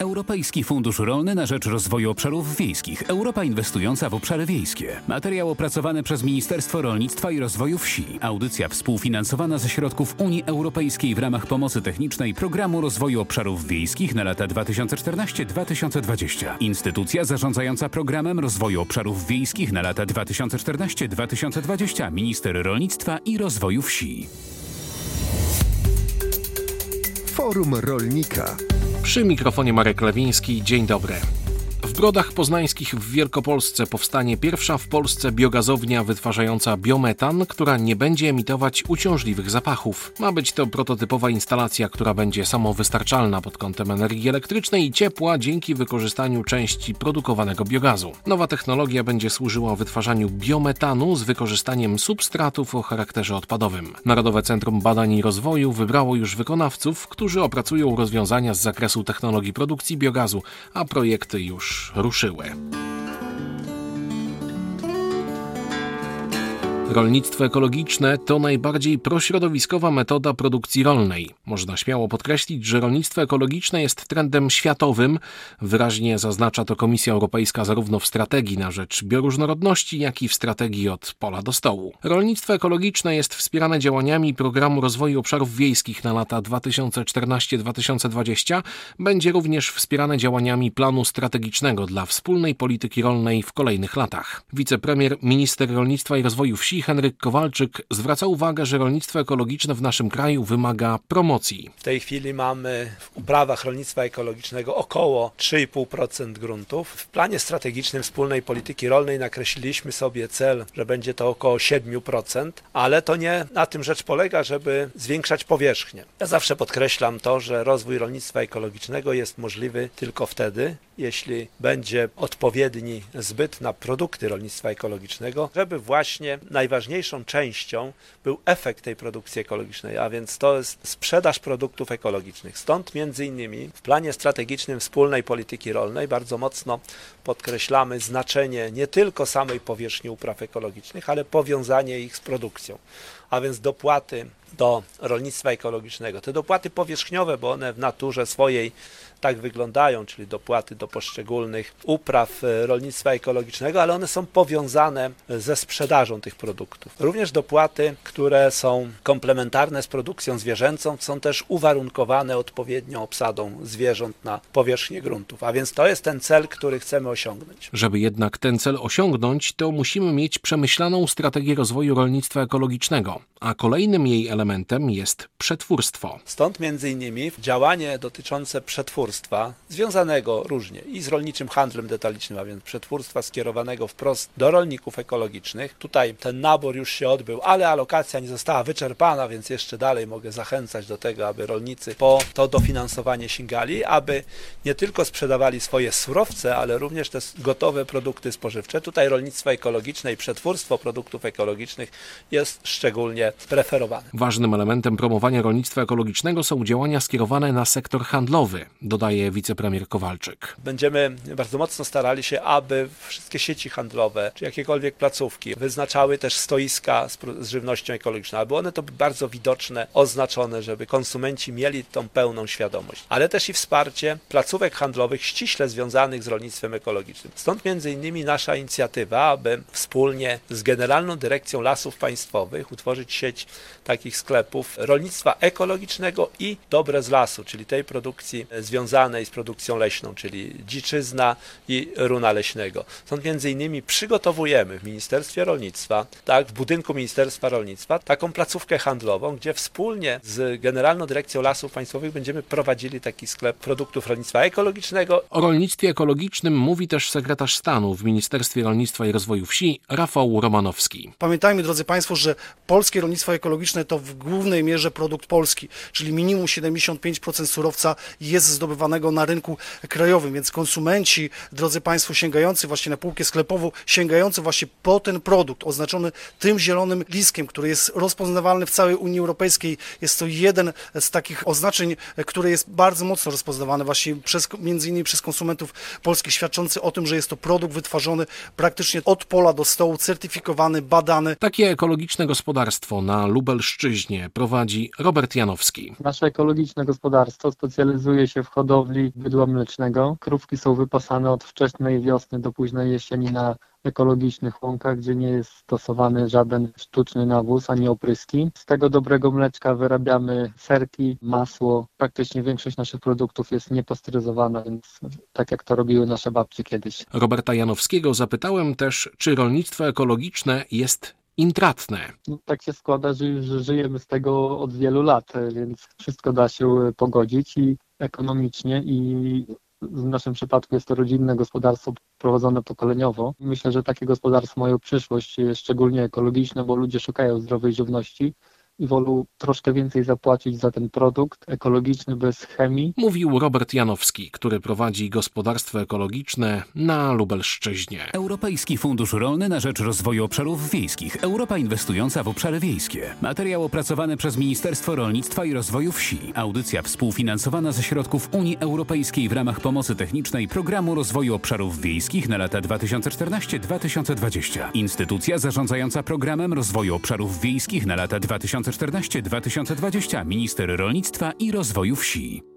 Europejski Fundusz Rolny na rzecz Rozwoju Obszarów Wiejskich. Europa inwestująca w obszary wiejskie. Materiał opracowany przez Ministerstwo Rolnictwa i Rozwoju Wsi. Audycja współfinansowana ze środków Unii Europejskiej w ramach pomocy technicznej Programu Rozwoju Obszarów Wiejskich na lata 2014-2020. Instytucja zarządzająca Programem Rozwoju Obszarów Wiejskich na lata 2014-2020. Minister Rolnictwa i Rozwoju Wsi. Forum Rolnika. Przy mikrofonie Marek Lewiński. Dzień dobry. W Brodach Poznańskich w Wielkopolsce powstanie pierwsza w Polsce biogazownia wytwarzająca biometan, która nie będzie emitować uciążliwych zapachów. Ma być to prototypowa instalacja, która będzie samowystarczalna pod kątem energii elektrycznej i ciepła dzięki wykorzystaniu części produkowanego biogazu. Nowa technologia będzie służyła wytwarzaniu biometanu z wykorzystaniem substratów o charakterze odpadowym. Narodowe Centrum Badań i Rozwoju wybrało już wykonawców, którzy opracują rozwiązania z zakresu technologii produkcji biogazu, a projekty już ruszyły. Rolnictwo ekologiczne to najbardziej prośrodowiskowa metoda produkcji rolnej. Można śmiało podkreślić, że rolnictwo ekologiczne jest trendem światowym. Wyraźnie zaznacza to Komisja Europejska zarówno w strategii na rzecz bioróżnorodności, jak i w strategii od pola do stołu. Rolnictwo ekologiczne jest wspierane działaniami Programu Rozwoju Obszarów Wiejskich na lata 2014-2020. Będzie również wspierane działaniami planu strategicznego dla wspólnej polityki rolnej w kolejnych latach. Wicepremier, minister rolnictwa i rozwoju wsi Henryk Kowalczyk zwraca uwagę, że rolnictwo ekologiczne w naszym kraju wymaga promocji. W tej chwili mamy w uprawach rolnictwa ekologicznego około 3,5% gruntów. W planie strategicznym wspólnej polityki rolnej nakreśliliśmy sobie cel, że będzie to około 7%, ale to nie na tym rzecz polega, żeby zwiększać powierzchnię. Ja zawsze podkreślam to, że rozwój rolnictwa ekologicznego jest możliwy tylko wtedy, jeśli będzie odpowiedni zbyt na produkty rolnictwa ekologicznego, żeby właśnie najważniejszą częścią był efekt tej produkcji ekologicznej, a więc to jest sprzedaż produktów ekologicznych. Stąd między innymi w planie strategicznym wspólnej polityki rolnej bardzo mocno podkreślamy znaczenie nie tylko samej powierzchni upraw ekologicznych, ale powiązanie ich z produkcją, a więc dopłaty do rolnictwa ekologicznego. Te dopłaty powierzchniowe, bo one w naturze swojej tak wyglądają, czyli dopłaty do poszczególnych upraw rolnictwa ekologicznego, ale one są powiązane ze sprzedażą tych produktów. Również dopłaty, które są komplementarne z produkcją zwierzęcą, są też uwarunkowane odpowiednią obsadą zwierząt na powierzchnię gruntów. A więc to jest ten cel, który chcemy osiągnąć. Żeby jednak ten cel osiągnąć, to musimy mieć przemyślaną strategię rozwoju rolnictwa ekologicznego, a kolejnym jej elementem jest przetwórstwo. Stąd między innymi działanie dotyczące przetwórstwa, związanego różnie i z rolniczym handlem detalicznym, a więc przetwórstwa skierowanego wprost do rolników ekologicznych. Tutaj ten nabór już się odbył, ale alokacja nie została wyczerpana, więc jeszcze dalej mogę zachęcać do tego, aby rolnicy po to dofinansowanie sięgali, aby nie tylko sprzedawali swoje surowce, ale również te gotowe produkty spożywcze. Tutaj rolnictwo ekologiczne i przetwórstwo produktów ekologicznych jest szczególnie preferowane. Ważnym elementem promowania rolnictwa ekologicznego są działania skierowane na sektor handlowy, dodaje wicepremier Kowalczyk. Będziemy bardzo mocno starali się, aby wszystkie sieci handlowe, czy jakiekolwiek placówki wyznaczały też stoiska z żywnością ekologiczną, aby one to były bardzo widoczne, oznaczone, żeby konsumenci mieli tą pełną świadomość. Ale też i wsparcie placówek handlowych ściśle związanych z rolnictwem ekologicznym. Stąd między innymi nasza inicjatywa, aby wspólnie z Generalną Dyrekcją Lasów Państwowych utworzyć sieć takich sklepów rolnictwa ekologicznego i dobre z lasu, czyli tej produkcji związanej z produkcją leśną, czyli dziczyzna i runa leśnego. Stąd między innymi przygotowujemy w Ministerstwie Rolnictwa, w budynku Ministerstwa Rolnictwa, taką placówkę handlową, gdzie wspólnie z Generalną Dyrekcją Lasów Państwowych będziemy prowadzili taki sklep produktów rolnictwa ekologicznego. O rolnictwie ekologicznym mówi też sekretarz stanu w Ministerstwie Rolnictwa i Rozwoju Wsi Rafał Romanowski. Pamiętajmy, drodzy Państwo, że polskie rolnictwo ekologiczne to w głównej mierze produkt polski, czyli minimum 75% surowca jest zdobywanego na rynku krajowym, więc konsumenci, drodzy Państwo, sięgający właśnie na półkę sklepową, sięgający właśnie po ten produkt oznaczony tym zielonym liskiem, który jest rozpoznawalny w całej Unii Europejskiej. Jest to jeden z takich oznaczeń, które jest bardzo mocno rozpoznawany właśnie między innymi przez konsumentów polskich, świadczący o tym, że jest to produkt wytwarzany praktycznie od pola do stołu, certyfikowany, badany. Takie ekologiczne gospodarstwa gospodarstwo na Lubelszczyźnie prowadzi Robert Janowski. Nasze ekologiczne gospodarstwo specjalizuje się w hodowli bydła mlecznego. Krówki są wypasane od wczesnej wiosny do późnej jesieni na ekologicznych łąkach, gdzie nie jest stosowany żaden sztuczny nawóz ani opryski. Z tego dobrego mleczka wyrabiamy serki, masło. Praktycznie większość naszych produktów jest niepasteryzowana, więc tak jak to robiły nasze babcie kiedyś. Roberta Janowskiego zapytałem też, czy rolnictwo ekologiczne jest intratne. Tak się składa, że już żyjemy z tego od wielu lat, więc wszystko da się pogodzić i ekonomicznie i w naszym przypadku jest to rodzinne gospodarstwo prowadzone pokoleniowo. Myślę, że takie gospodarstwa mają przyszłość, szczególnie ekologiczne, bo ludzie szukają zdrowej żywności i wolą troszkę więcej zapłacić za ten produkt ekologiczny bez chemii. Mówił Robert Janowski, który prowadzi gospodarstwo ekologiczne na Lubelszczyźnie. Europejski Fundusz Rolny na rzecz Rozwoju Obszarów Wiejskich. Europa inwestująca w obszary wiejskie. Materiał opracowany przez Ministerstwo Rolnictwa i Rozwoju Wsi. Audycja współfinansowana ze środków Unii Europejskiej w ramach pomocy technicznej Programu Rozwoju Obszarów Wiejskich na lata 2014-2020. Instytucja zarządzająca Programem Rozwoju Obszarów Wiejskich na lata 2014-2020. Minister Rolnictwa i Rozwoju Wsi.